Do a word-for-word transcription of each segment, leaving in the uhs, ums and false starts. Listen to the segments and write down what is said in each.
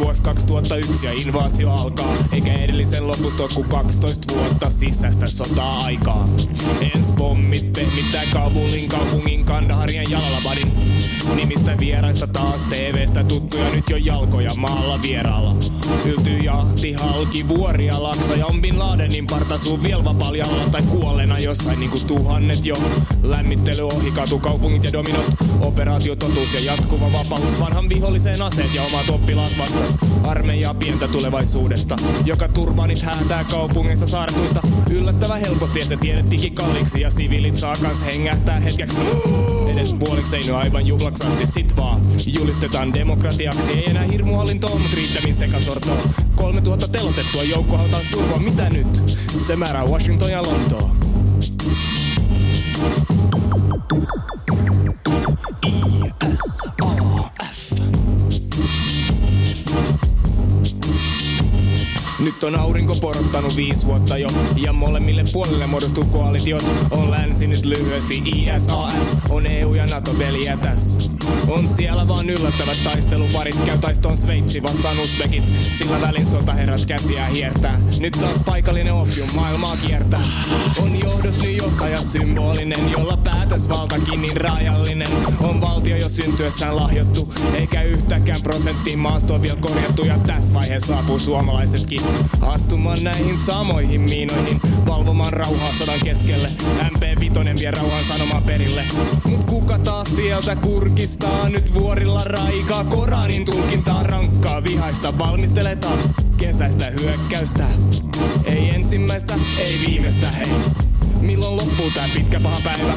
vuosi kaksituhattayksi ja invaasio alkaa. Eikä edellisen lopusta oo ku kaksitoista vuotta sisäistä sotaa aikaa. Ens pommit pehmittää Kabulin kaupungin Kandaharien Jalalabadin. Nimistä vieraista taas T V:stä tuttuja nyt jo jalkoja maalla vieraalla. Yltyy jahti halki vuoria laksoja on Bin Ladenin partasuu vielva paljalla tai kuolleena jossain niinku tuhannet jo. Lämmittely ohi katukaupungit ja dominot. Operaatio totuus ja jatkuva vapaus. Vanhan viholliseen aseet ja omat oppilaat vastas. Armeijaa pientä tulevaisuudesta, joka turbanit häätää kaupungeista saartuista. Yllättävä helposti ja se tiedettikin kalliiksi. Ja siviilit saa kans hengähtää hetkeksi. Edes puoliksi ei nyt aivan juhlaksi asti sit vaan. Julistetaan demokratiaksi. Ei enää hirmuhallintoa, mut riittävin sekasortoa. Kolmetuhatta telotettua joukkohautaan survoa. Mitä nyt? Se määrää Washington ja Lontoa. I S A F. Nyt on aurinko porottanut viisi vuotta jo, ja molemmille puolille muodostuu koalitiot. On länsi nyt lyhyesti I S A F, on E U ja NATO veliä tässä. On siellä vaan yllättävät taisteluparit, käy taistoon Sveitsi vastaan Uzbekit. Sillä välin sotaherrat käsiä hiertää, nyt taas paikallinen opium maailmaa kiertää. On johdos nyt johtaja symbolinen, jolla päätösvaltakin niin rajallinen. On valtio jo syntyessään lahjottu, eikä yhtäkään prosenttiin maastoa vielä korjattu. Ja tässä vaiheessa saapuu suomalaisetkin astumaan näihin samoihin miinoihin, valvomaan rauhaa sodan keskelle. M P viisi vie rauhan sanomaa perille. Mut kuka taas sieltä kurkistaa nyt vuorilla raikaa? Koranin tulkintaa rankkaa vihaista, valmistelee taas kesäistä hyökkäystä. Ei ensimmäistä, ei viimeistä, hei. Milloin loppuu tää pitkä paha päivä?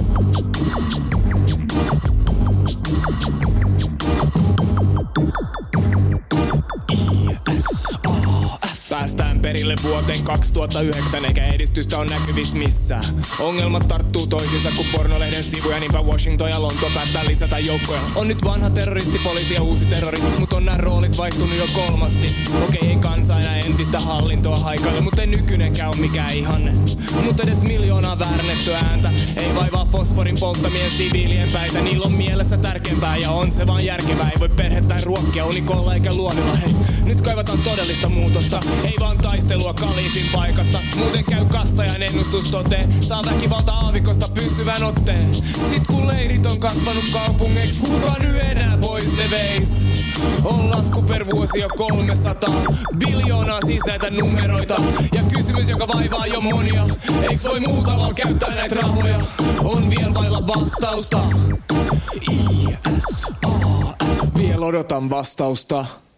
I S A F. Päästään perille vuoteen kaksituhattayhdeksän, eikä edistystä on näkyvissä missään. Ongelmat tarttuu toisiinsa kuin pornolehden sivuja, niinpä Washington ja Lonto päättää lisätä joukkoja. On nyt vanha terroristi, poliisi ja uusi terrori, mut on nää roolit vaihtunut jo kolmasti. Okei, ei kansa enää entistä hallintoa haikaile, mut ei nykyinenkään oo mikään ihanne. Mut edes miljoonaa väärennettyä ääntä ei vaivaa fosforin polttamien siviilien päitä. Niillä on mielessä tärkeämpää ja on se vaan järkevää. Ei voi perhettäin ruokkia unikolla eikä luonilla, hei. Nyt kaivataan todellista muutosta, ei vaan taistelua kalifin paikasta. Muuten käy kastajan ennustus toteen, saa väkivalta aavikosta pysyvän otteen. Sit kun leirit on kasvanut kaupungeiksi, kuka nyt enää pois ne veis? On lasku per vuosi jo kolmesataa biljoonaa, siis näitä numeroita. Ja kysymys, joka vaivaa jo monia, eiks voi muu tavalla käyttää näitä rahoja? On vielä vailla vastausta. I S A F. Vielä odotan vastausta.